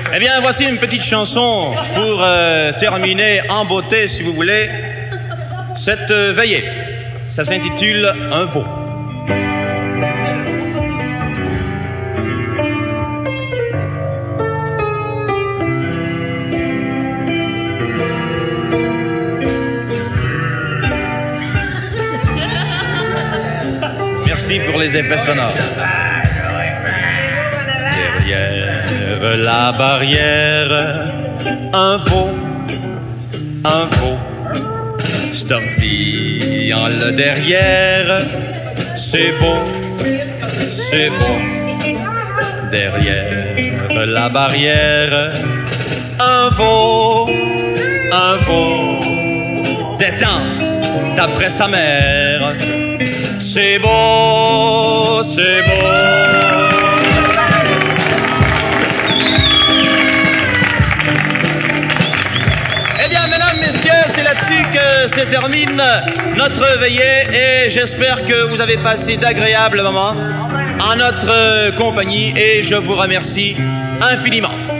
Eh bien, voici une petite chanson pour terminer en beauté, si vous voulez, cette veillée. Ça s'intitule « Un veau ». Merci pour les effets sonores. Derrière la barrière, un veau, stortillant le derrière, c'est beau, derrière la barrière, un veau, détend d'après sa mère, c'est beau, Eh bien, mesdames, messieurs, c'est là-dessus que se termine notre veillée et j'espère que vous avez passé d'agréables moments en notre compagnie et je vous remercie infiniment.